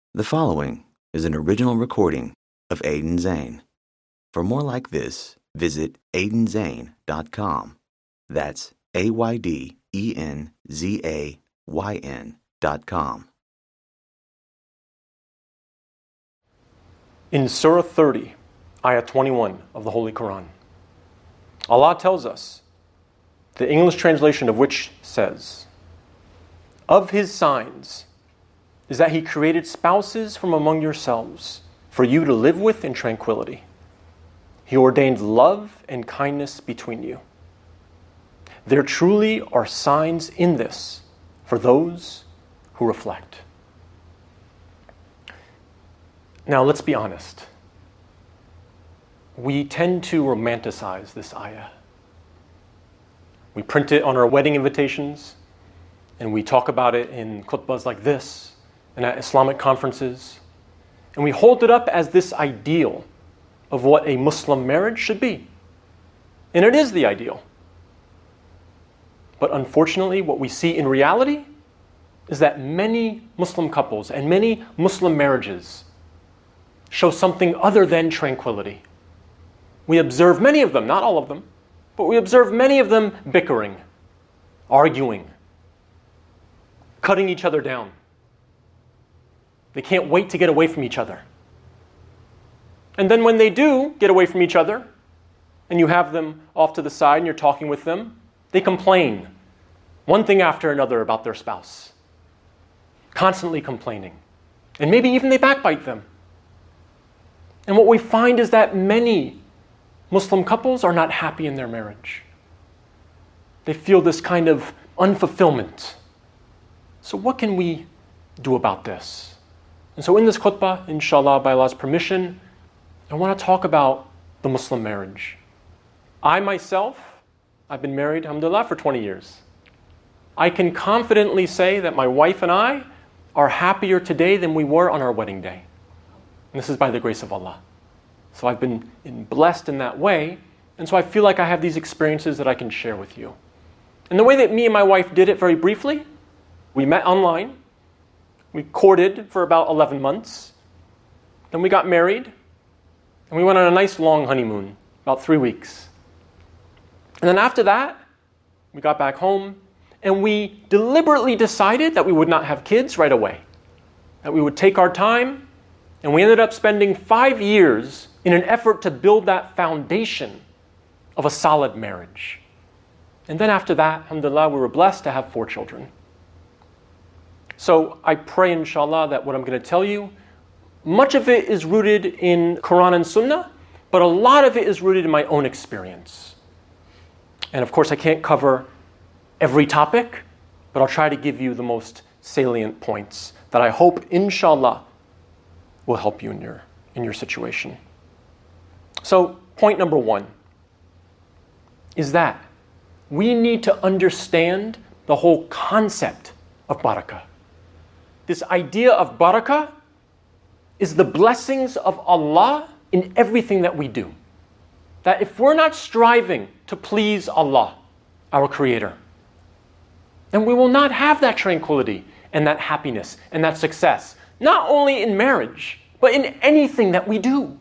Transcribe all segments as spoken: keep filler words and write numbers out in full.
The following is an original recording of Aiden Zane. For more like this, visit aiden zane dot com. That's A Y D E N Z A Y N dot com. In Surah thirty, Ayah twenty-one of the Holy Quran, Allah tells us, the English translation of which says, "Of His signs is that He created spouses from among yourselves for you to live with in tranquility. He ordained love and kindness between you. There truly are signs in this for those who reflect." Now let's be honest. We tend to romanticize this ayah. We print it on our wedding invitations, and we talk about it in khutbahs like this, and at Islamic conferences, and we hold it up as this ideal of what a Muslim marriage should be. And it is the ideal. But unfortunately, what we see in reality is that many Muslim couples and many Muslim marriages show something other than tranquility. We observe many of them, not all of them, but we observe many of them bickering, arguing, cutting each other down. They can't wait to get away from each other. And then when they do get away from each other, and you have them off to the side and you're talking with them, they complain, one thing after another about their spouse, constantly complaining. And maybe even they backbite them. And what we find is that many Muslim couples are not happy in their marriage. They feel this kind of unfulfillment. So what can we do about this? And so in this khutbah, inshallah, by Allah's permission, I want to talk about the Muslim marriage. I myself, I've been married, alhamdulillah, for twenty years. I can confidently say that my wife and I are happier today than we were on our wedding day. And this is by the grace of Allah. So I've been blessed in that way, and so I feel like I have these experiences that I can share with you. And the way that me and my wife did it very briefly, we met online, we courted for about eleven months, then we got married, and we went on a nice long honeymoon, about three weeks. And then after that, we got back home, and we deliberately decided that we would not have kids right away, that we would take our time. And we ended up spending five years in an effort to build that foundation of a solid marriage. And then after that, alhamdulillah, we were blessed to have four children. So I pray, inshallah, that what I'm going to tell you, much of it is rooted in Quran and Sunnah, but a lot of it is rooted in my own experience. And of course, I can't cover every topic, but I'll try to give you the most salient points that I hope, inshallah, will help you in your, in your situation. So point number one is that we need to understand the whole concept of barakah. This idea of barakah is the blessings of Allah in everything that we do. That if we're not striving to please Allah, our Creator, then we will not have that tranquility and that happiness and that success, not only in marriage, but in anything that we do.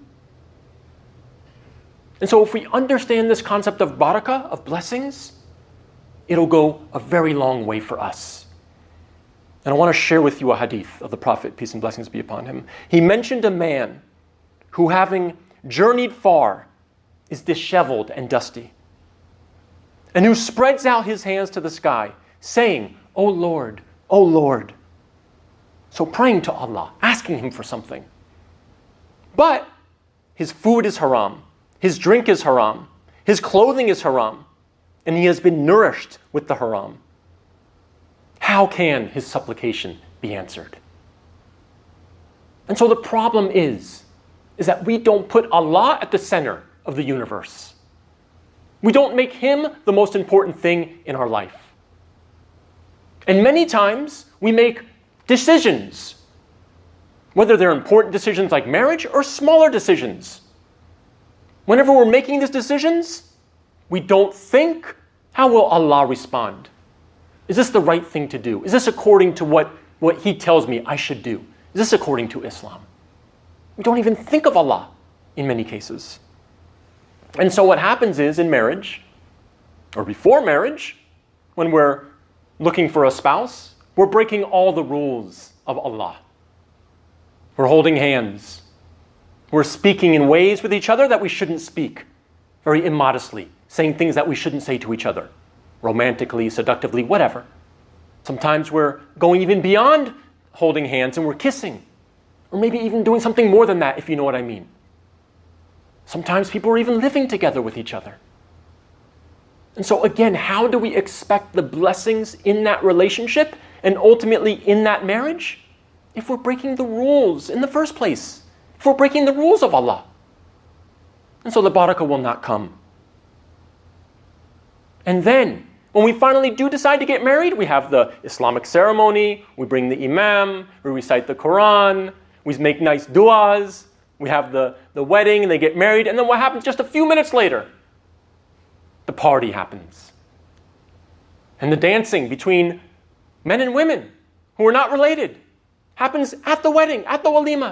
And so if we understand this concept of barakah, of blessings, it'll go a very long way for us. And I want to share with you a hadith of the Prophet, peace and blessings be upon him. He mentioned a man who, having journeyed far, is disheveled and dusty, and who spreads out his hands to the sky, saying, "O Lord, O Lord." So praying to Allah, asking Him for something. But his food is haram, his drink is haram, his clothing is haram, and he has been nourished with the haram. How can his supplication be answered? And so the problem is, is that we don't put Allah at the center of the universe. We don't make Him the most important thing in our life. And many times we make decisions, whether they're important decisions like marriage or smaller decisions. Whenever we're making these decisions, we don't think, how will Allah respond? Is this the right thing to do? Is this according to what, what He tells me I should do? Is Is this according to Islam? We don't even think of Allah in many cases. And so what happens is in marriage, or before marriage, when we're looking for a spouse, we're breaking all the rules of Allah. We're holding hands. We're speaking in ways with each other that we shouldn't speak, very immodestly, saying things that we shouldn't say to each other, romantically, seductively, whatever. Sometimes we're going even beyond holding hands and we're kissing, or maybe even doing something more than that, if you know what I mean. Sometimes people are even living together with each other. And so again, how do we expect the blessings in that relationship and ultimately in that marriage if we're breaking the rules in the first place? If we're breaking the rules of Allah? And so the barakah will not come. And then, when we finally do decide to get married, we have the Islamic ceremony, we bring the imam, we recite the Quran, we make nice du'as, we have the, the wedding and they get married, and then what happens just a few minutes later? The party happens. And the dancing between men and women who are not related happens at the wedding, at the walima.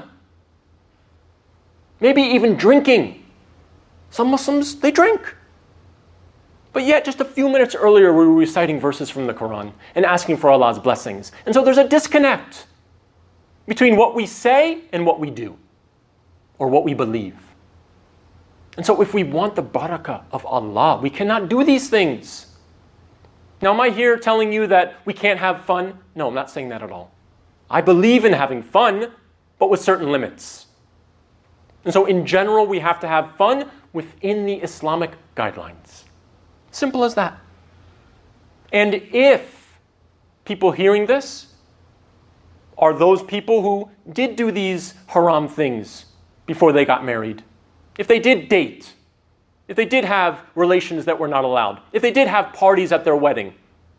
Maybe even drinking. Some Muslims, they drink. But yet, just a few minutes earlier, we were reciting verses from the Quran and asking for Allah's blessings. And so there's a disconnect between what we say and what we do, or what we believe. And so if we want the barakah of Allah, we cannot do these things. Now, am I here telling you that we can't have fun? No, I'm not saying that at all. I believe in having fun, but with certain limits. And so in general, we have to have fun within the Islamic guidelines. Simple as that. And if people hearing this are those people who did do these haram things before they got married, if they did date, if they did have relations that were not allowed, if they did have parties at their wedding,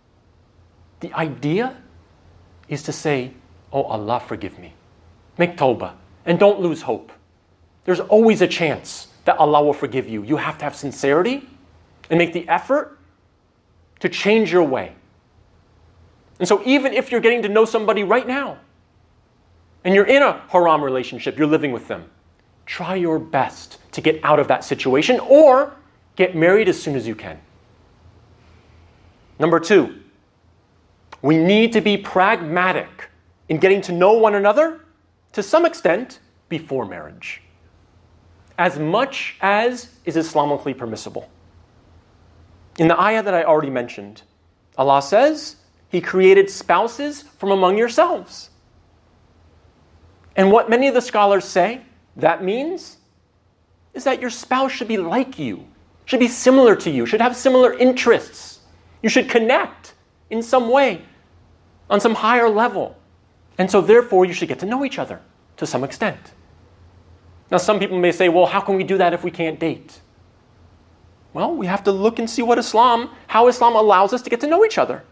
the idea is to say, oh Allah, forgive me. Make tawbah and don't lose hope. There's always a chance that Allah will forgive you. You have to have sincerity and make the effort to change your way. And so even if you're getting to know somebody right now, and you're in a haram relationship, you're living with them, try your best to get out of that situation or get married as soon as you can. Number two, we need to be pragmatic in getting to know one another to some extent before marriage, as much as is Islamically permissible. In the ayah that I already mentioned, Allah says, He created spouses from among yourselves. And what many of the scholars say that means is that your spouse should be like you, should be similar to you, should have similar interests. You should connect in some way, on some higher level. And so therefore you should get to know each other to some extent. Now some people may say, well, how can we do that if we can't date? Well, we have to look and see what Islam, how Islam allows us to get to know each other.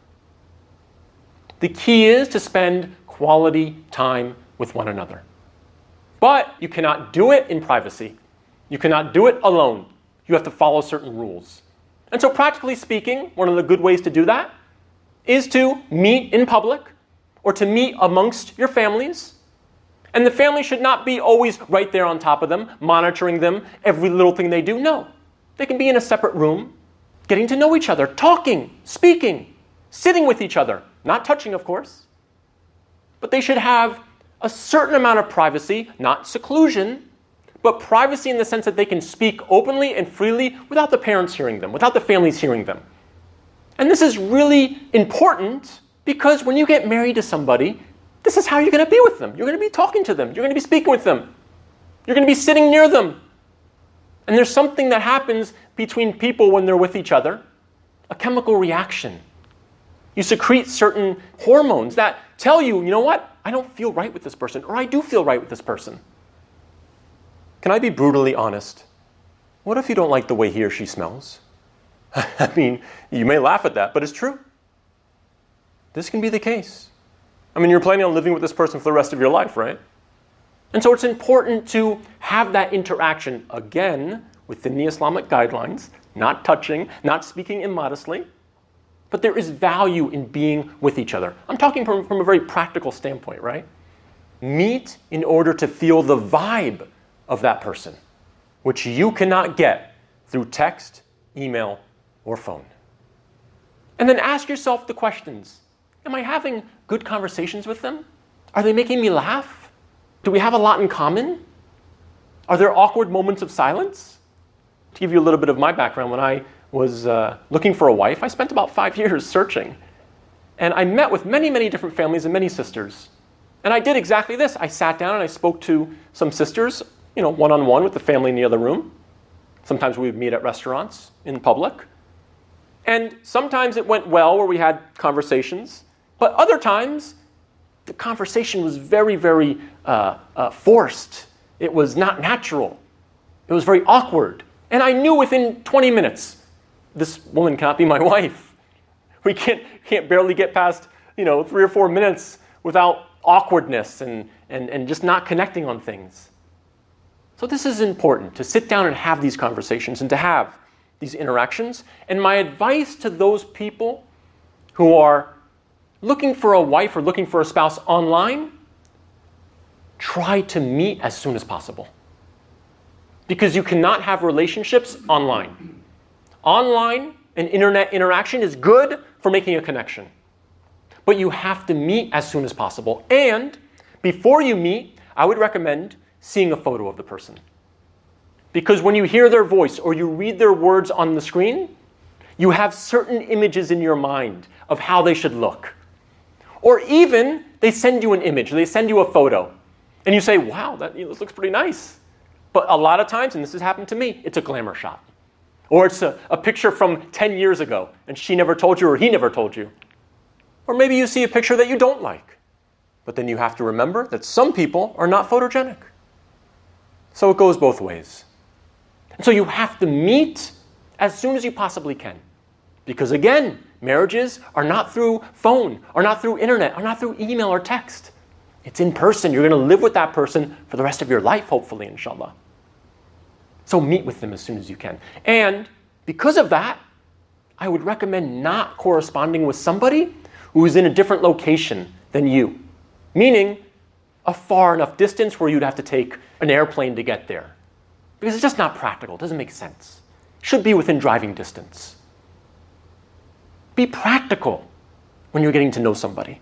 The key is to spend quality time with one another. But you cannot do it in privacy. You cannot do it alone. You have to follow certain rules. And so practically speaking, one of the good ways to do that is to meet in public or to meet amongst your families. And the family should not be always right there on top of them, monitoring them, every little thing they do. No. They can be in a separate room, getting to know each other, talking, speaking, sitting with each other. Not touching, of course. But they should have a certain amount of privacy, not seclusion, but privacy in the sense that they can speak openly and freely without the parents hearing them, without the families hearing them. And this is really important because when you get married to somebody, this is how you're going to be with them. You're going to be talking to them. You're going to be speaking with them. You're going to be sitting near them. And there's something that happens between people when they're with each other, a chemical reaction. You secrete certain hormones that tell you, you know what? I don't feel right with this person, or I do feel right with this person. Can I be brutally honest? What if you don't like the way he or she smells? I mean, you may laugh at that, but it's true. This can be the case. I mean, you're planning on living with this person for the rest of your life, right? And so it's important to have that interaction, again, within the Islamic guidelines, not touching, not speaking immodestly. But there is value in being with each other. I'm talking from, from a very practical standpoint, right? Meet in order to feel the vibe of that person, which you cannot get through text, email, or phone. And then ask yourself the questions. Am I having good conversations with them? Are they making me laugh? Do we have a lot in common? Are there awkward moments of silence? To give you a little bit of my background, when I was uh, looking for a wife, I spent about five years searching. And I met with many, many different families and many sisters. And I did exactly this. I sat down and I spoke to some sisters, you know, one-on-one with the family in the other room. Sometimes we would meet at restaurants in public. And sometimes it went well where we had conversations. But other times, the conversation was very, very uh, uh, forced. It was not natural. It was very awkward. And I knew within twenty minutes, this woman cannot be my wife. We can't, can't barely get past, you know, three or four minutes without awkwardness and, and, and just not connecting on things. So this is important, to sit down and have these conversations and to have these interactions. And my advice to those people who are looking for a wife or looking for a spouse online, try to meet as soon as possible. Because you cannot have relationships online. Online and internet interaction is good for making a connection. But you have to meet as soon as possible. And before you meet, I would recommend seeing a photo of the person. Because when you hear their voice or you read their words on the screen, you have certain images in your mind of how they should look. Or even they send you an image, they send you a photo, and you say, wow, that this looks pretty nice. But a lot of times, and this has happened to me, it's a glamour shot. Or it's a, a picture from ten years ago, and she never told you or he never told you. Or maybe you see a picture that you don't like. But then you have to remember that some people are not photogenic. So it goes both ways. And so you have to meet as soon as you possibly can. Because again, marriages are not through phone, or not through internet, or not through email or text. It's in person. You're going to live with that person for the rest of your life, hopefully, inshallah. So meet with them as soon as you can. And because of that, I would recommend not corresponding with somebody who is in a different location than you. Meaning, a far enough distance where you'd have to take an airplane to get there. Because it's just not practical. It doesn't make sense. It should be within driving distance. Be practical when you're getting to know somebody.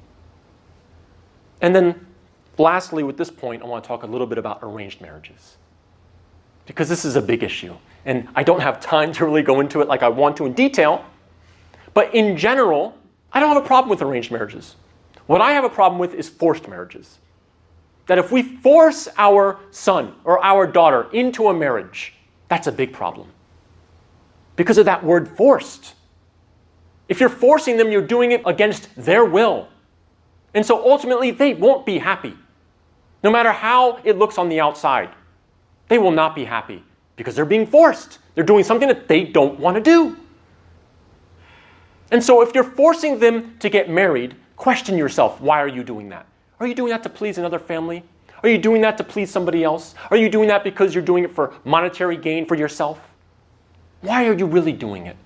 And then, lastly, with this point, I want to talk a little bit about arranged marriages. Because this is a big issue. And I don't have time to really go into it like I want to in detail. But in general, I don't have a problem with arranged marriages. What I have a problem with is forced marriages. That if we force our son or our daughter into a marriage, that's a big problem. Because of that word forced. If you're forcing them, you're doing it against their will. And so ultimately, they won't be happy. No matter how it looks on the outside, they will not be happy because they're being forced. They're doing something that they don't want to do. And so if you're forcing them to get married, question yourself, why are you doing that? Are you doing that to please another family? Are you doing that to please somebody else? Are you doing that because you're doing it for monetary gain for yourself? Why are you really doing it?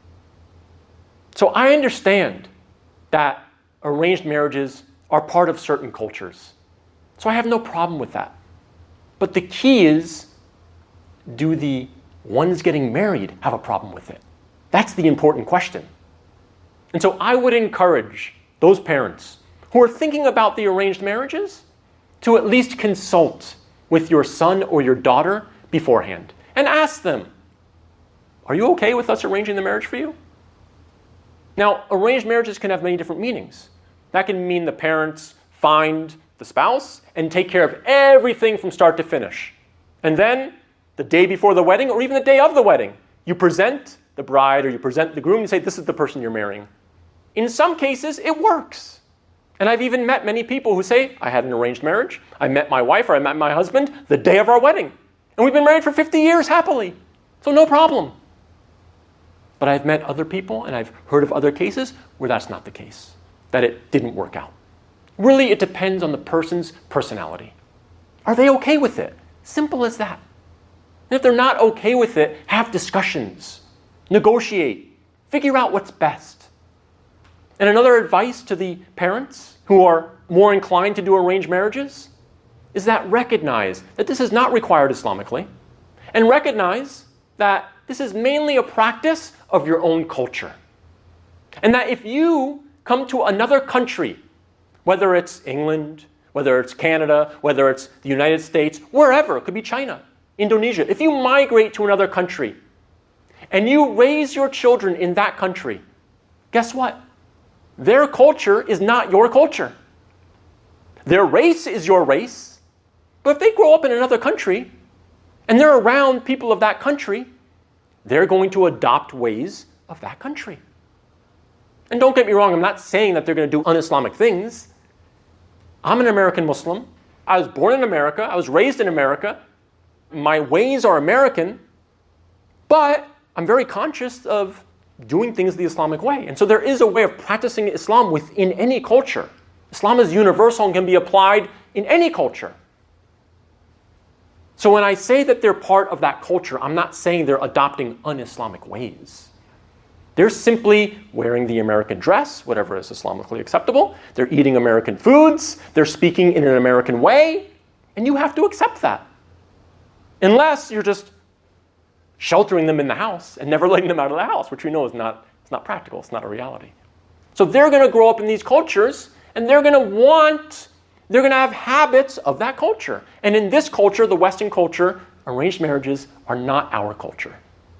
So I understand that arranged marriages are part of certain cultures. So I have no problem with that. But the key is, do the ones getting married have a problem with it? That's the important question. And so I would encourage those parents who are thinking about the arranged marriages to at least consult with your son or your daughter beforehand and ask them, are you okay with us arranging the marriage for you? Now, arranged marriages can have many different meanings. That can mean the parents find the spouse and take care of everything from start to finish. And then, the day before the wedding, or even the day of the wedding, you present the bride or you present the groom and say, this is the person you're marrying. In some cases, it works. And I've even met many people who say, I had an arranged marriage, I met my wife or I met my husband the day of our wedding. And we've been married for fifty years happily. So no problem. But I've met other people and I've heard of other cases where that's not the case, that it didn't work out. Really, it depends on the person's personality. Are they okay with it? Simple as that. And if they're not okay with it, have discussions, negotiate, figure out what's best. And another advice to the parents who are more inclined to do arranged marriages, is that recognize that this is not required Islamically, and recognize that this is mainly a practice of your own culture. And that if you come to another country, whether it's England, whether it's Canada, whether it's the United States, wherever, it could be China, Indonesia, if you migrate to another country and you raise your children in that country, guess what? Their culture is not your culture. Their race is your race. But if they grow up in another country and they're around people of that country, they're going to adopt ways of that country. And don't get me wrong, I'm not saying that they're going to do un-Islamic things. I'm an American Muslim. I was born in America. I was raised in America. My ways are American. But I'm very conscious of doing things the Islamic way. And so there is a way of practicing Islam within any culture. Islam is universal and can be applied in any culture. So when I say that they're part of that culture, I'm not saying they're adopting un-Islamic ways. They're simply wearing the American dress, whatever is Islamically acceptable. They're eating American foods. They're speaking in an American way. And you have to accept that. Unless you're just sheltering them in the house and never letting them out of the house, which we know is not, it's not practical. It's not a reality. So they're going to grow up in these cultures, and they're going to want, they're going to have habits of that culture. And in this culture, the Western culture, arranged marriages are not our culture.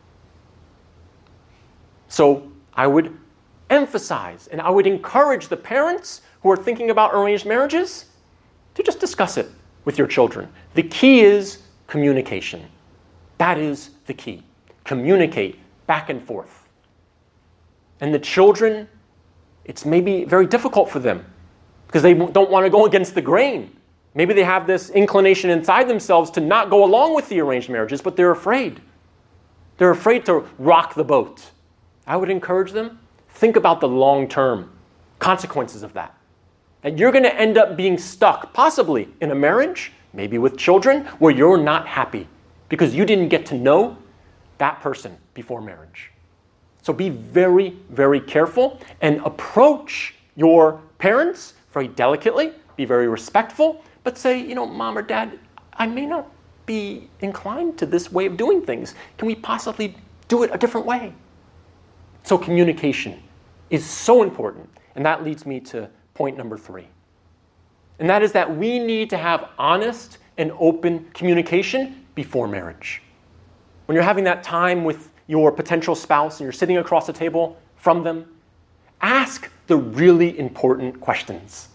So I would emphasize and I would encourage the parents who are thinking about arranged marriages to just discuss it with your children. The key is communication. That is the key. Communicate back and forth. And the children, it's maybe very difficult for them because they don't want to go against the grain. Maybe they have this inclination inside themselves to not go along with the arranged marriages, but they're afraid. They're afraid to rock the boat. I would encourage them, think about the long-term consequences of that. That you're going to end up being stuck, possibly in a marriage, maybe with children, where you're not happy because you didn't get to know that person before marriage. So be very, very careful and approach your parents very delicately, be very respectful, but say, you know, Mom or Dad, I may not be inclined to this way of doing things. Can we possibly do it a different way? So communication is so important. And that leads me to point number three. And that is that we need to have honest and open communication before marriage. When you're having that time with your potential spouse and you're sitting across the table from them, ask the really important questions.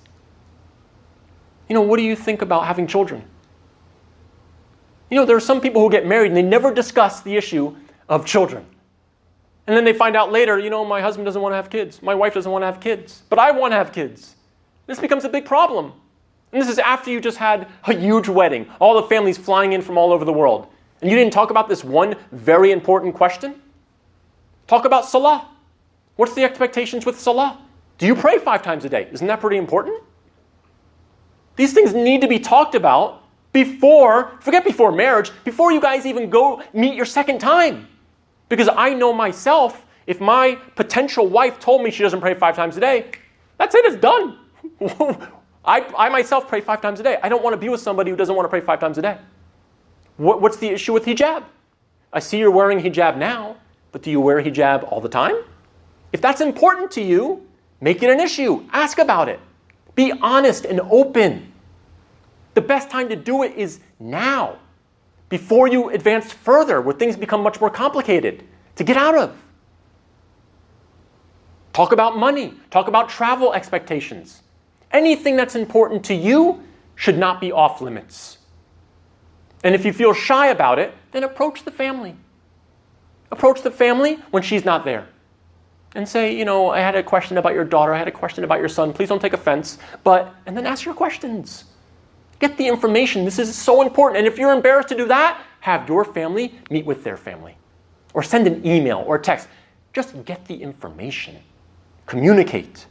You know, what do you think about having children? You know, there are some people who get married and they never discuss the issue of children. And then they find out later, you know, my husband doesn't want to have kids. My wife doesn't want to have kids. But I want to have kids. This becomes a big problem. And this is after you just had a huge wedding. All the families flying in from all over the world. And you didn't talk about this one very important question? Talk about Salah. What's the expectations with Salah? Do you pray five times a day? Isn't that pretty important? These things need to be talked about before, forget before marriage, before you guys even go meet your second time. Because I know myself, if my potential wife told me she doesn't pray five times a day, that's it, it's done. I, I myself pray five times a day. I don't want to be with somebody who doesn't want to pray five times a day. What, what's the issue with hijab? I see you're wearing hijab now, but do you wear hijab all the time? If that's important to you, make it an issue. Ask about it. Be honest and open. The best time to do it is now, before you advance further, where things become much more complicated to get out of. Talk about money. Talk about travel expectations. Anything that's important to you should not be off limits. And if you feel shy about it, then approach the family. Approach the family when she's not there. And say, you know, I had a question about your daughter. I had a question about your son. Please don't take offense. But, and then ask your questions. Get the information. This is so important. And if you're embarrassed to do that, have your family meet with their family. Or send an email or a text. Just get the information. Communicate.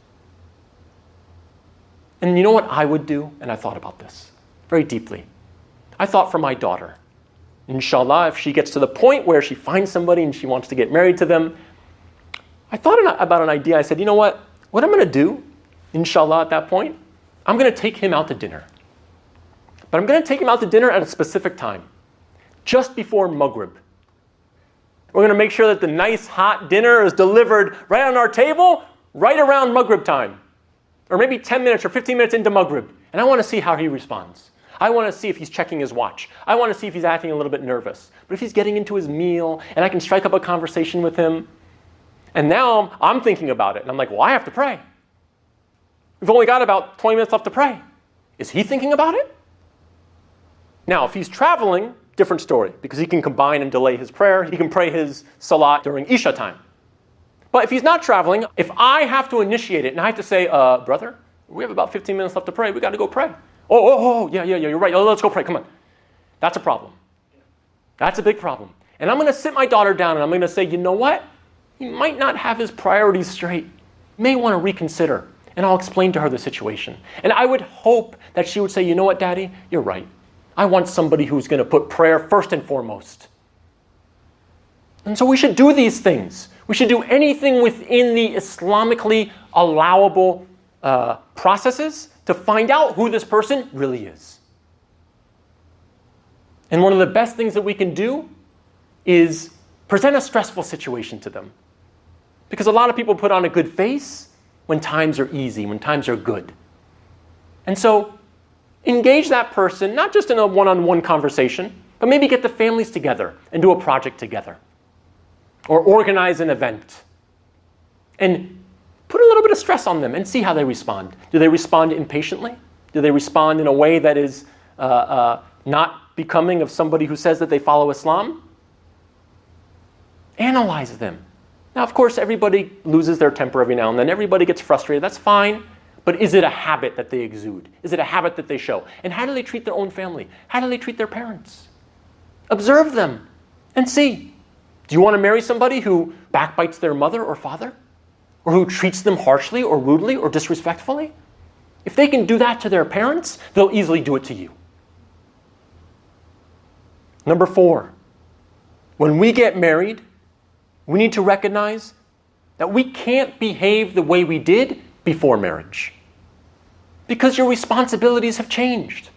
And you know what I would do? And I thought about this very deeply. I thought for my daughter, inshallah, if she gets to the point where she finds somebody and she wants to get married to them, I thought about an idea. I said, you know what? What I'm going to do, inshallah, at that point, I'm going to take him out to dinner. But I'm going to take him out to dinner at a specific time, just before Maghrib. We're going to make sure that the nice hot dinner is delivered right on our table, right around Maghrib time. Or maybe ten minutes or fifteen minutes into Maghrib. And I want to see how he responds. I want to see if he's checking his watch. I want to see if he's acting a little bit nervous. But if he's getting into his meal and I can strike up a conversation with him, and now I'm thinking about it. And I'm like, well, I have to pray. We've only got about twenty minutes left to pray. Is he thinking about it? Now, if he's traveling, different story, because he can combine and delay his prayer. He can pray his salat during Isha time. But if he's not traveling, if I have to initiate it and I have to say, uh, brother, we have about fifteen minutes left to pray. We got to go pray. Oh, oh, oh, yeah, yeah, yeah, you're right. Oh, let's go pray. Come on. That's a problem. That's a big problem. And I'm going to sit my daughter down and I'm going to say, you know what? He might not have his priorities straight. May want to reconsider. And I'll explain to her the situation. And I would hope that she would say, you know what, Daddy? You're right. I want somebody who's going to put prayer first and foremost. And so we should do these things. We should do anything within the Islamically allowable uh, processes to find out who this person really is. And one of the best things that we can do is present a stressful situation to them. Because a lot of people put on a good face when times are easy, when times are good. And so engage that person, not just in a one-on-one conversation, but maybe get the families together and do a project together. Or organize an event. And put a little bit of stress on them and see how they respond. Do they respond impatiently? Do they respond in a way that is uh, uh, not becoming of somebody who says that they follow Islam? Analyze them. Now, of course, everybody loses their temper every now and then. Everybody gets frustrated. That's fine. But is it a habit that they exude? Is it a habit that they show? And how do they treat their own family? How do they treat their parents? Observe them and see. Do you want to marry somebody who backbites their mother or father? Or who treats them harshly or rudely or disrespectfully? If they can do that to their parents, they'll easily do it to you. Number four, when we get married, we need to recognize that we can't behave the way we did before marriage. Because your responsibilities have changed.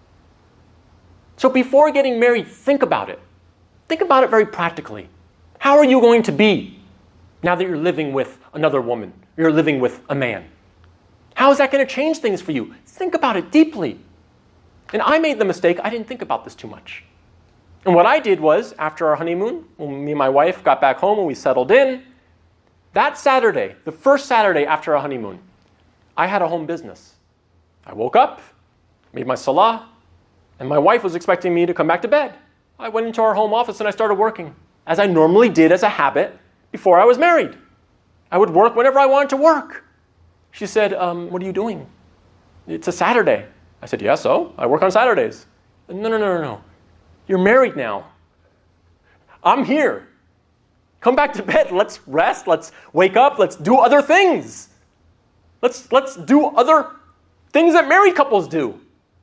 So before getting married, think about it. Think about it very practically. How are you going to be now that you're living with another woman? You're living with a man. How is that going to change things for you? Think about it deeply. And I made the mistake, I didn't think about this too much. And what I did was, after our honeymoon, when me and my wife got back home and we settled in, that Saturday, the first Saturday after our honeymoon, I had a home business. I woke up, made my salah, and my wife was expecting me to come back to bed. I went into our home office and I started working, as I normally did as a habit before I was married. I would work whenever I wanted to work. She said, um, what are you doing? It's a Saturday. I said, yeah, so? I work on Saturdays. No, no, no, no, no. You're married now. I'm here. Come back to bed. Let's rest. Let's wake up. Let's do other things. Let's, let's do other things that married couples do.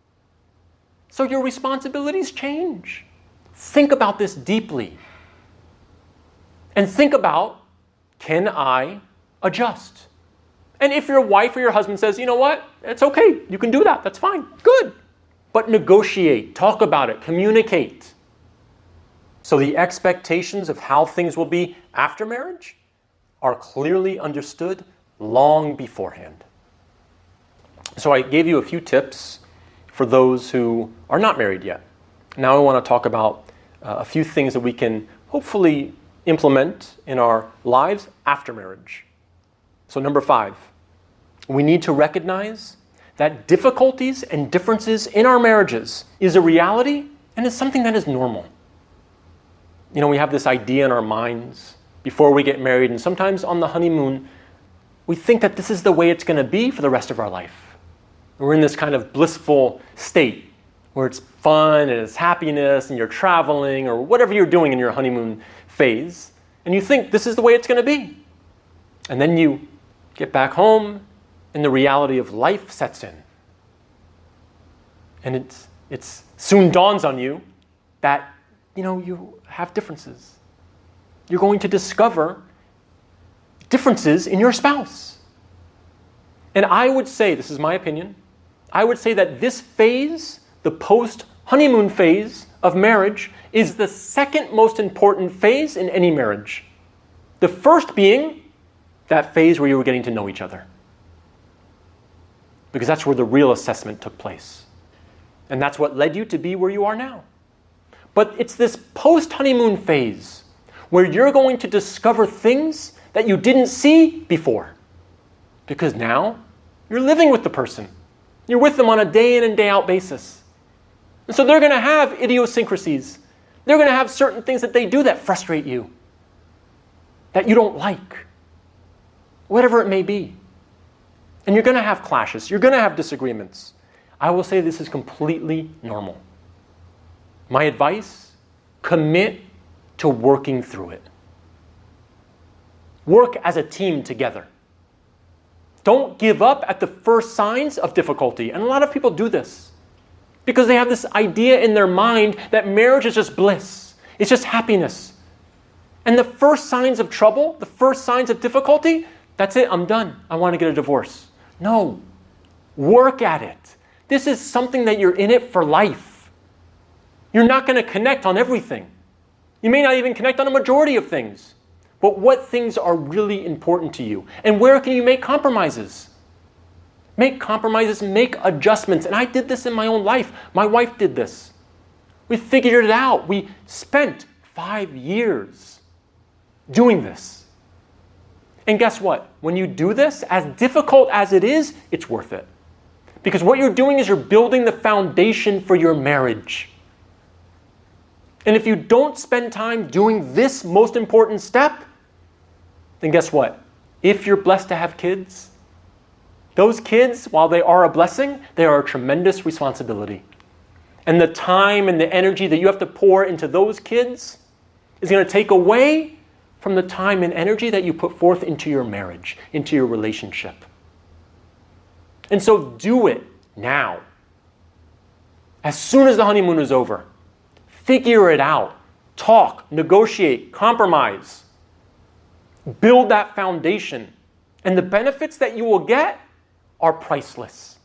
So your responsibilities change. Think about this deeply. And think about, can I adjust? And if your wife or your husband says, you know what, it's okay, you can do that, that's fine, good. But negotiate, talk about it, communicate. So the expectations of how things will be after marriage are clearly understood long beforehand. So I gave you a few tips for those who are not married yet. Now I want to talk about uh, a few things that we can hopefully implement in our lives after marriage. So number five, we need to recognize that difficulties and differences in our marriages is a reality and is something that is normal. You know, we have this idea in our minds before we get married, and sometimes on the honeymoon, we think that this is the way it's going to be for the rest of our life. We're in this kind of blissful state where it's fun and it's happiness and you're traveling or whatever you're doing in your honeymoon phase, and you think this is the way it's going to be. And then you get back home and the reality of life sets in. And it's, it's soon dawns on you that, you know, you have differences. You're going to discover differences in your spouse. And I would say, this is my opinion, I would say that this phase the post-honeymoon phase of marriage is the second most important phase in any marriage. The first being that phase where you were getting to know each other. Because that's where the real assessment took place. And that's what led you to be where you are now. But it's this post-honeymoon phase where you're going to discover things that you didn't see before. Because now you're living with the person. You're with them on a day in and day out basis. And so they're going to have idiosyncrasies. They're going to have certain things that they do that frustrate you, that you don't like, whatever it may be. And you're going to have clashes. You're going to have disagreements. I will say this is completely normal. My advice, commit to working through it. Work as a team together. Don't give up at the first signs of difficulty. And a lot of people do this because they have this idea in their mind that marriage is just bliss. It's just happiness. And the first signs of trouble, the first signs of difficulty, that's it, I'm done. I want to get a divorce. No. Work at it. This is something that you're in it for life. You're not going to connect on everything. You may not even connect on a majority of things. But what things are really important to you? And where can you make compromises? Make compromises, make adjustments. And I did this in my own life. My wife did this. We figured it out. We spent five years doing this. And guess what? When you do this, as difficult as it is, it's worth it. Because what you're doing is you're building the foundation for your marriage. And if you don't spend time doing this most important step, then guess what? If you're blessed to have kids, those kids, while they are a blessing, they are a tremendous responsibility. And the time and the energy that you have to pour into those kids is going to take away from the time and energy that you put forth into your marriage, into your relationship. And so do it now. As soon as the honeymoon is over, figure it out. Talk, negotiate, compromise. Build that foundation. And the benefits that you will get are priceless.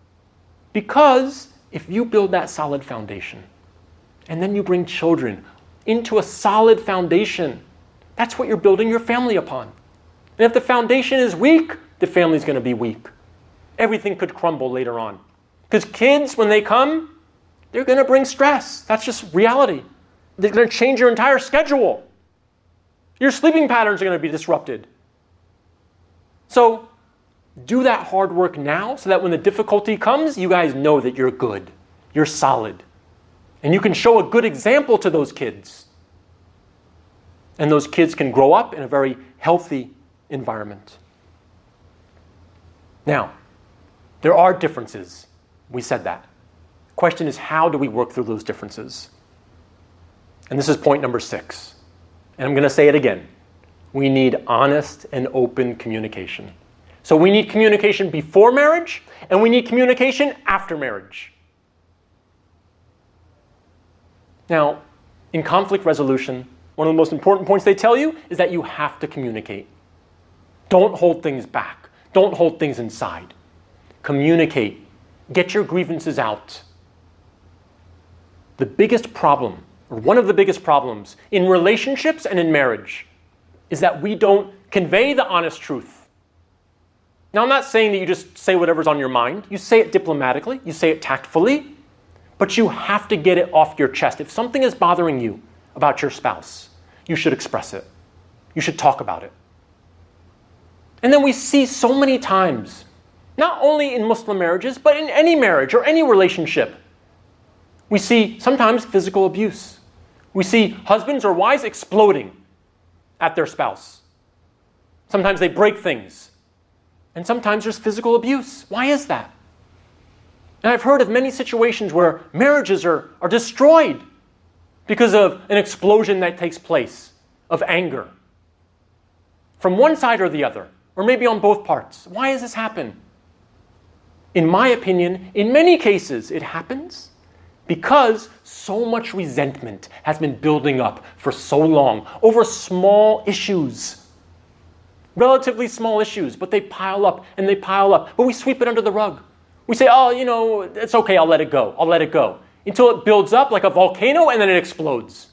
Because if you build that solid foundation, and then you bring children into a solid foundation, that's what you're building your family upon. And if the foundation is weak, the family's going to be weak. Everything could crumble later on. Because kids, when they come, they're going to bring stress. That's just reality. They're going to change your entire schedule. Your sleeping patterns are going to be disrupted. So do that hard work now so that when the difficulty comes, you guys know that you're good. You're solid. And you can show a good example to those kids. And those kids can grow up in a very healthy environment. Now, there are differences. We said that. Question is, how do we work through those differences? And this is point number six. And I'm going to say it again. We need honest and open communication. So we need communication before marriage, and we need communication after marriage. Now, in conflict resolution, one of the most important points they tell you is that you have to communicate. Don't hold things back. Don't hold things inside. Communicate. Get your grievances out. The biggest problem, or one of the biggest problems in relationships and in marriage, is that we don't convey the honest truth. Now, I'm not saying that you just say whatever's on your mind. You say it diplomatically. You say it tactfully. But you have to get it off your chest. If something is bothering you about your spouse, you should express it. You should talk about it. And then we see so many times, not only in Muslim marriages, but in any marriage or any relationship, we see sometimes physical abuse. We see husbands or wives exploding at their spouse. Sometimes they break things. And sometimes there's physical abuse. Why is that? And I've heard of many situations where marriages are, are destroyed because of an explosion that takes place of anger from one side or the other, or maybe on both parts. Why does this happen? In my opinion, in many cases, it happens because so much resentment has been building up for so long over small issues. Relatively small issues, but they pile up and they pile up. But we sweep it under the rug. We say, oh, you know, it's okay, I'll let it go, I'll let it go. Until it builds up like a volcano and then it explodes.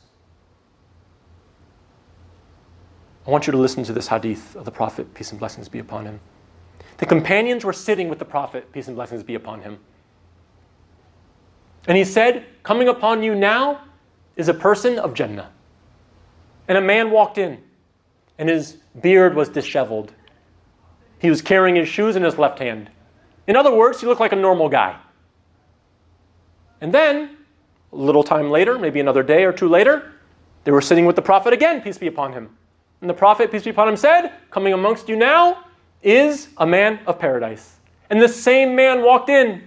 I want you to listen to this hadith of the Prophet, peace and blessings be upon him. The companions were sitting with the Prophet, peace and blessings be upon him. And he said, coming upon you now is a person of Jannah. And a man walked in, and his beard was disheveled. He was carrying his shoes in his left hand. In other words, he looked like a normal guy. And then, a little time later, maybe another day or two later, they were sitting with the Prophet again, peace be upon him. And the Prophet, peace be upon him, said, coming amongst you now is a man of paradise. And the same man walked in.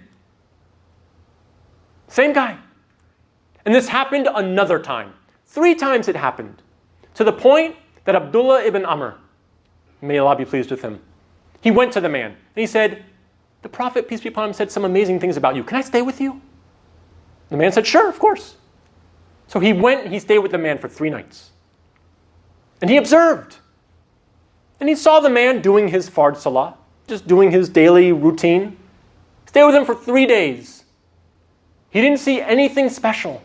Same guy. And this happened another time. Three times it happened. To the point that Abdullah ibn Amr, may Allah be pleased with him, he went to the man and he said, the Prophet, peace be upon him, said some amazing things about you. Can I stay with you? The man said, sure, of course. So he went and he stayed with the man for three nights. And he observed. And he saw the man doing his fard salah, just doing his daily routine. Stayed with him for three days. He didn't see anything special.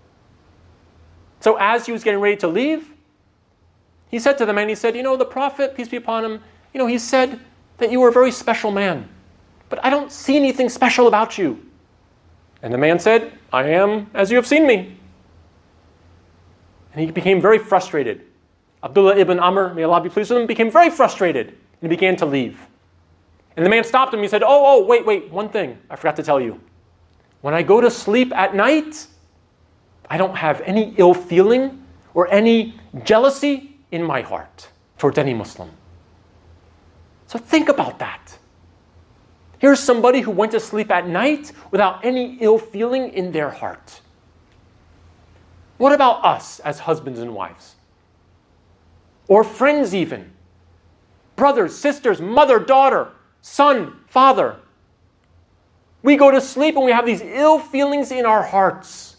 So as he was getting ready to leave, he said to the man, he said, you know, the Prophet, peace be upon him, you know, he said that you were a very special man. But I don't see anything special about you. And the man said, I am as you have seen me. And he became very frustrated. Abdullah ibn Amr, may Allah be pleased with him, became very frustrated and he began to leave. And the man stopped him. He said, oh, oh, wait, wait, one thing I forgot to tell you. When I go to sleep at night, I don't have any ill feeling or any jealousy in my heart towards any Muslim. So think about that. Here's somebody who went to sleep at night without any ill feeling in their heart. What about us as husbands and wives? Or friends even. Brothers, sisters, mother, daughter, son, father. We go to sleep and we have these ill feelings in our hearts.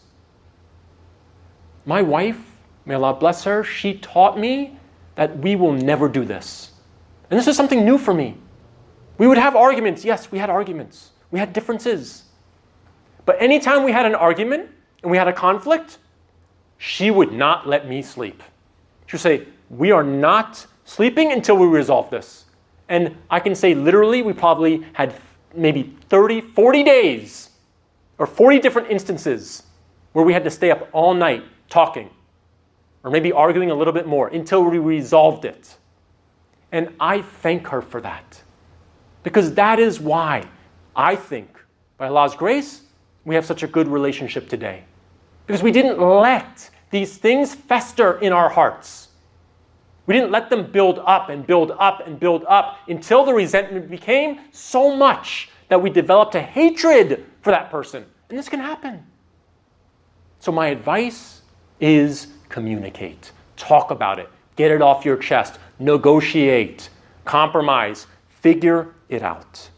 My wife, may Allah bless her, she taught me that we will never do this. And this is something new for me. We would have arguments. Yes, we had arguments. We had differences. But anytime we had an argument and we had a conflict, she would not let me sleep. She would say, we are not sleeping until we resolve this. And I can say literally we probably had maybe thirty, forty days or forty different instances where we had to stay up all night talking or maybe arguing a little bit more until we resolved it. And I thank her for that. Because that is why I think, by Allah's grace, we have such a good relationship today. Because we didn't let these things fester in our hearts. We didn't let them build up and build up and build up until the resentment became so much that we developed a hatred for that person. And this can happen. So my advice is communicate. Talk about it. Get it off your chest. Negotiate. Compromise. Figure it out.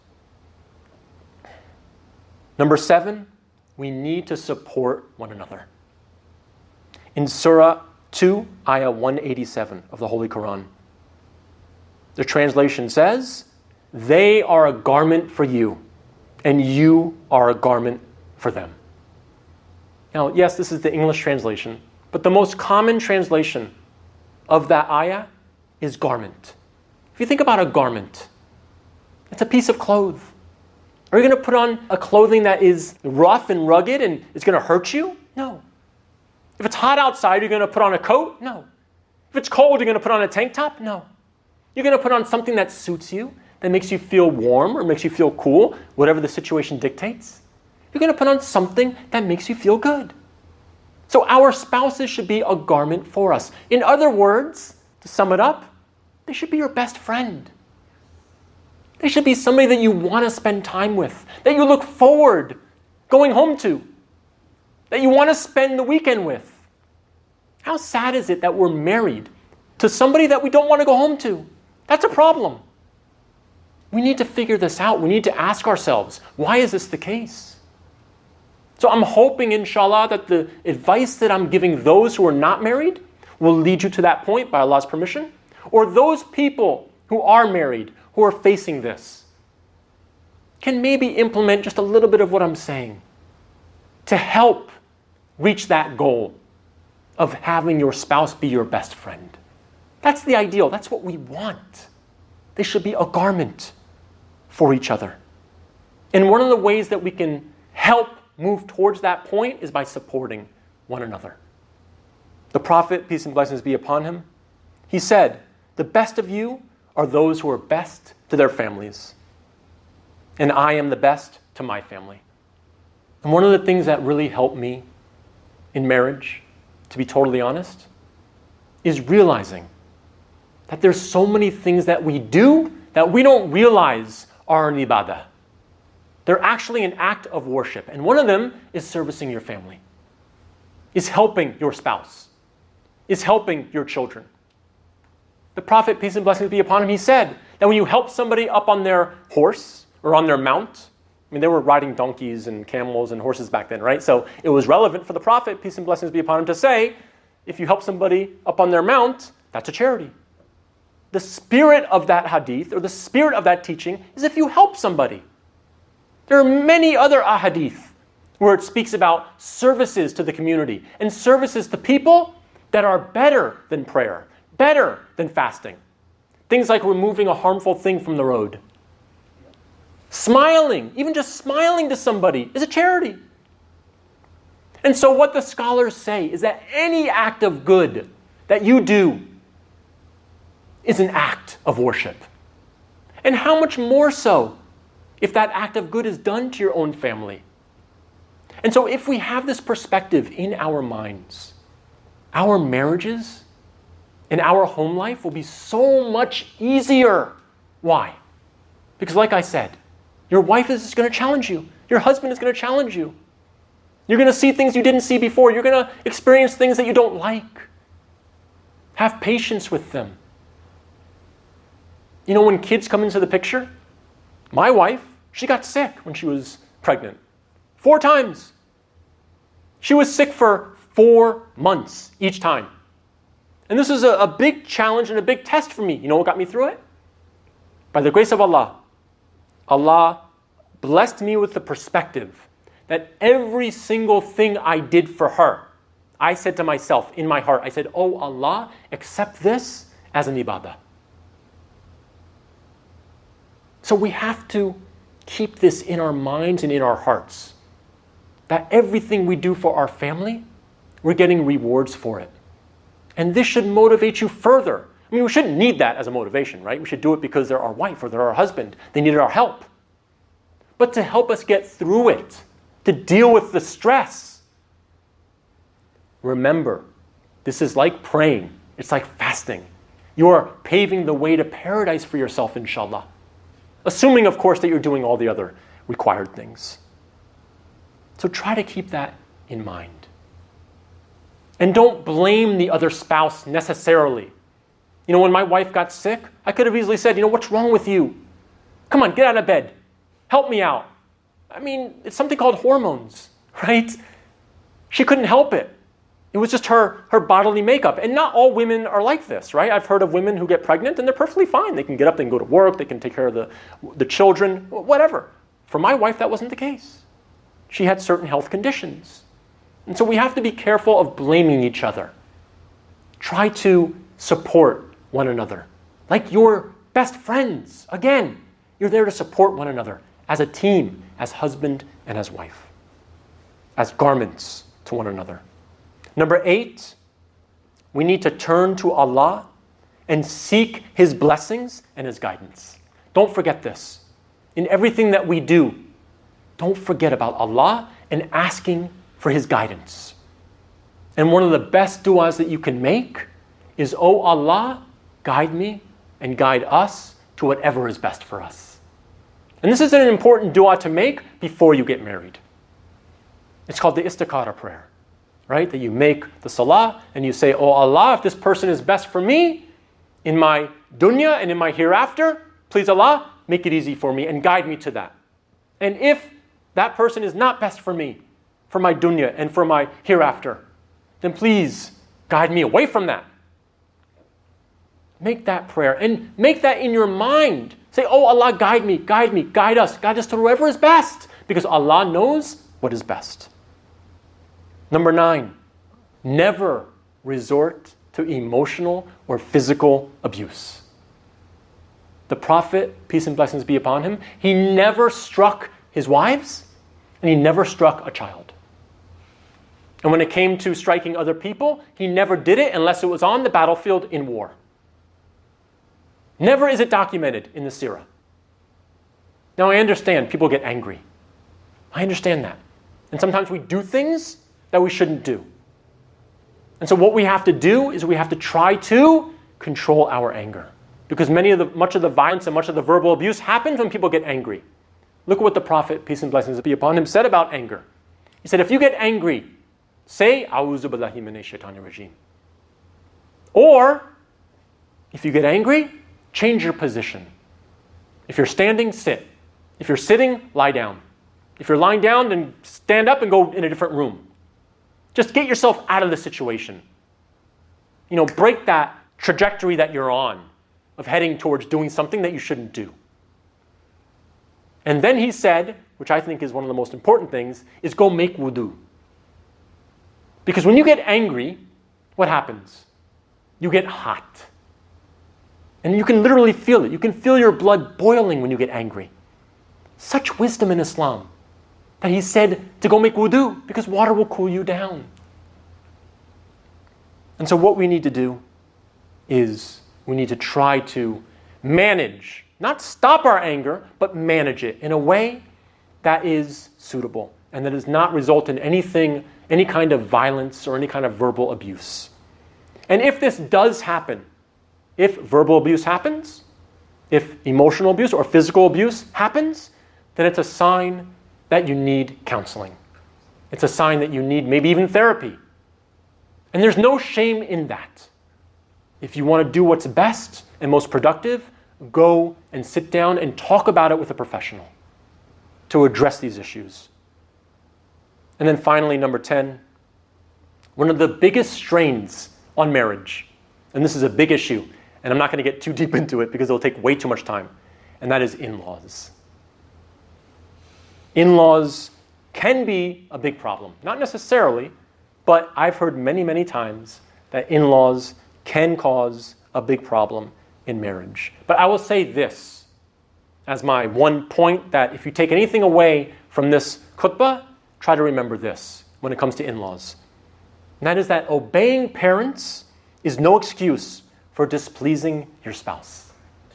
Number seven, we need to support one another. In Surah two, Ayah one eighty-seven of the Holy Quran, the translation says, they are a garment for you, and you are a garment for them. Now, yes, this is the English translation, but the most common translation of that ayah is garment. If you think about a garment, it's a piece of cloth. Are you going to put on a clothing that is rough and rugged and it's going to hurt you? No. If it's hot outside, you're going to put on a coat? No. If it's cold, you're going to put on a tank top? No. You're going to put on something that suits you, that makes you feel warm or makes you feel cool, whatever the situation dictates. You're going to put on something that makes you feel good. So our spouses should be a garment for us. In other words, to sum it up, they should be your best friend. They should be somebody that you want to spend time with, that you look forward going home to, that you want to spend the weekend with. How sad is it that we're married to somebody that we don't want to go home to? That's a problem. We need to figure this out. We need to ask ourselves, why is this the case? So I'm hoping, inshallah, that the advice that I'm giving those who are not married will lead you to that point by Allah's permission, or those people who are married, who are facing this. can maybe implement just a little bit of what I'm saying to help reach that goal of having your spouse be your best friend. That's the ideal. That's what we want. They should be a garment for each other. And one of the ways that we can help move towards that point is by supporting one another. The Prophet, peace and blessings be upon him, he said, "The best of you are those who are best to their families. And I am the best to my family." And one of the things that really helped me in marriage, to be totally honest, is realizing that there's so many things that we do that we don't realize are an ibadah. They're actually an act of worship. And one of them is servicing your family, is helping your spouse, is helping your children. The Prophet, peace and blessings be upon him, he said that when you help somebody up on their horse or on their mount, I mean, they were riding donkeys and camels and horses back then, right? So it was relevant for the Prophet, peace and blessings be upon him, to say, if you help somebody up on their mount, that's a charity. The spirit of that hadith, or the spirit of that teaching, is if you help somebody. There are many other ahadith where it speaks about services to the community and services to people that are better than prayer, better than fasting. Things like removing a harmful thing from the road. Smiling, even just smiling to somebody, is a charity. And so what the scholars say is that any act of good that you do is an act of worship. And how much more so if that act of good is done to your own family. And so if we have this perspective in our minds, our marriages and our home life will be so much easier. Why? Because like I said, your wife is going to challenge you. Your husband is going to challenge you. You're going to see things you didn't see before. You're going to experience things that you don't like. Have patience with them. You know, when kids come into the picture, my wife, she got sick when she was pregnant. Four times. She was sick for four months each time. And this is a, a big challenge and a big test for me. You know what got me through it? By the grace of Allah, Allah blessed me with the perspective that every single thing I did for her, I said to myself in my heart, I said, "Oh Allah, accept this as an ibadah." So we have to keep this in our minds and in our hearts, that everything we do for our family, we're getting rewards for it. And this should motivate you further. I mean, we shouldn't need that as a motivation, right? We should do it because they're our wife or they're our husband. They needed our help. But to help us get through it, to deal with the stress, remember, this is like praying. It's like fasting. You're paving the way to paradise for yourself, inshallah. Assuming, of course, that you're doing all the other required things. So try to keep that in mind. And don't blame the other spouse necessarily. You know, when my wife got sick, I could have easily said, you know, what's wrong with you? Come on, get out of bed. Help me out. I mean, it's something called hormones, right? She couldn't help it. It was just her, her bodily makeup. And not all women are like this, right? I've heard of women who get pregnant and they're perfectly fine. They can get up, they can go to work, they can take care of the, the children, whatever. For my wife, that wasn't the case. She had certain health conditions. And so we have to be careful of blaming each other. Try to support one another. Like your best friends. Again, you're there to support one another as a team, as husband and as wife. As garments to one another. Number eight, we need to turn to Allah and seek His blessings and His guidance. Don't forget this. In everything that we do, don't forget about Allah and asking for His guidance. And one of the best du'as that you can make is, "Oh Allah, guide me and guide us to whatever is best for us." And this is an important du'a to make before you get married. It's called the istikhara prayer, right? That you make the salah and you say, "Oh Allah, if this person is best for me in my dunya and in my hereafter, please Allah, make it easy for me and guide me to that. And if that person is not best for me, for my dunya and for my hereafter, then please guide me away from that." Make that prayer and make that in your mind Say, oh Allah, guide me, guide me, guide us, guide us to whoever is best, because Allah knows what is best. Number nine, never resort to emotional or physical abuse. The Prophet, peace and blessings be upon him, he never struck his wives and he never struck a child. And when it came to striking other people, he never did it unless it was on the battlefield in war. Never is it documented in the seerah. Now I understand people get angry. I understand that. And sometimes we do things that we shouldn't do. And so what we have to do is we have to try to control our anger. Because many of the, much of the violence and much of the verbal abuse happens when people get angry. Look at what the Prophet, peace and blessings be upon him, said about anger. He said, if you get angry, say, A'udhu billahi minash shaitanir rajim. Or, if you get angry, change your position. If you're standing, sit. If you're sitting, lie down. If you're lying down, then stand up and go in a different room. Just get yourself out of the situation. You know, break that trajectory that you're on of heading towards doing something that you shouldn't do. And then he said, which I think is one of the most important things, is go make wudu. Because when you get angry, what happens? You get hot. And you can literally feel it. You can feel your blood boiling when you get angry. Such wisdom in Islam that he said to go make wudu because water will cool you down. And so what we need to do is we need to try to manage, not stop our anger, but manage it in a way that is suitable and that does not result in anything, any kind of violence or any kind of verbal abuse. And if this does happen, if verbal abuse happens, if emotional abuse or physical abuse happens, then it's a sign that you need counseling. It's a sign that you need maybe even therapy. And there's no shame in that. If you want to do what's best and most productive, go and sit down and talk about it with a professional to address these issues. And then finally, number ten, one of the biggest strains on marriage, and this is a big issue, and I'm not going to get too deep into it because it'll take way too much time, and that is in-laws. In-laws can be a big problem. Not necessarily, but I've heard many, many times that in-laws can cause a big problem in marriage. But I will say this as my one point, that if you take anything away from this khutbah, try to remember this when it comes to in-laws. And that is that obeying parents is no excuse for displeasing your spouse.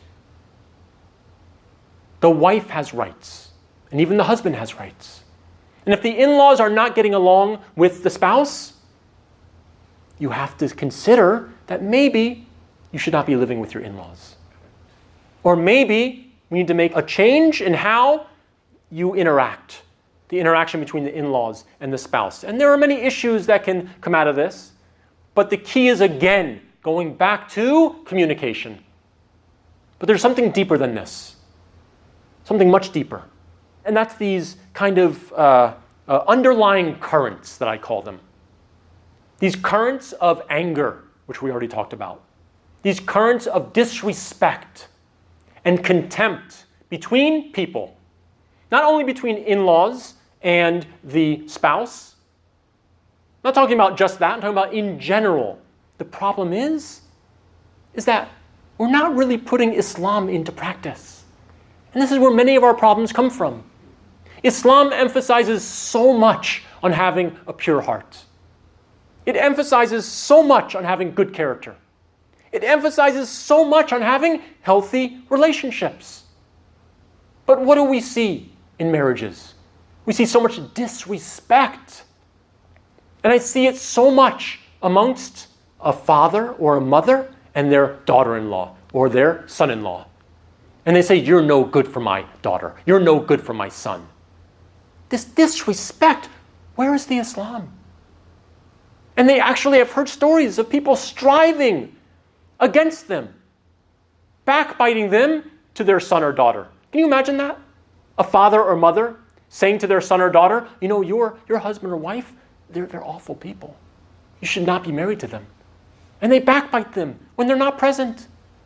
The wife has rights, and even the husband has rights. And if the in-laws are not getting along with the spouse, you have to consider that maybe you should not be living with your in-laws. Or maybe we need to make a change in how you interact, the interaction between the in-laws and the spouse. And there are many issues that can come out of this, but the key is, again, going back to communication. But there's something deeper than this, something much deeper. And that's these kind of uh, uh, underlying currents that I call them. These currents of anger, which we already talked about. These currents of disrespect and contempt between people. Not only between in-laws and the spouse. I'm not talking about just that, I'm talking about in general. The problem is, is that we're not really putting Islam into practice. And this is where many of our problems come from. Islam emphasizes so much on having a pure heart. It emphasizes so much on having good character. It emphasizes so much on having healthy relationships. But what do we see in marriages? We see so much disrespect. And I see it so much amongst a father or a mother and their daughter-in-law or their son-in-law. And they say, you're no good for my daughter. You're no good for my son. This disrespect, where is the Islam? And they actually have heard stories of people striving against them, backbiting them to their son or daughter. Can you imagine that? A father or mother saying to their son or daughter, you know, your, your husband or wife, they're, they're awful people. You should not be married to them. And they backbite them when they're not present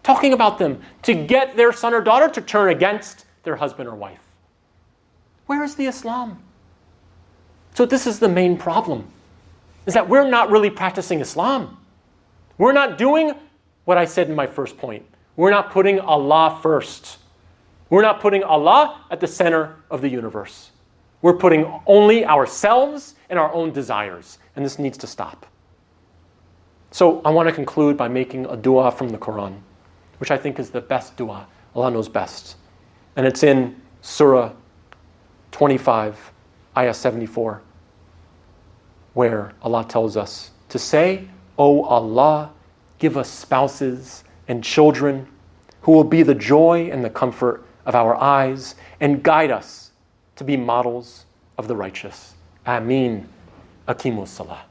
talking about them to get their son or daughter to turn against their husband or wife. Where is the Islam? So this is the main problem, is that we're not really practicing Islam. We're not doing what I said in my first point. We're not putting Allah first. We're not putting Allah at the center of the universe. We're putting only ourselves and our own desires, and this needs to stop. So I want to conclude by making a dua from the Quran, which I think is the best dua. Allah knows best. And it's in Surah twenty-five, Ayah seventy-four, where Allah tells us to say, "O Allah, give us spouses and children who will be the joy and the comfort of our eyes, and guide us to be models of the righteous. Ameen. Aqimus Salah."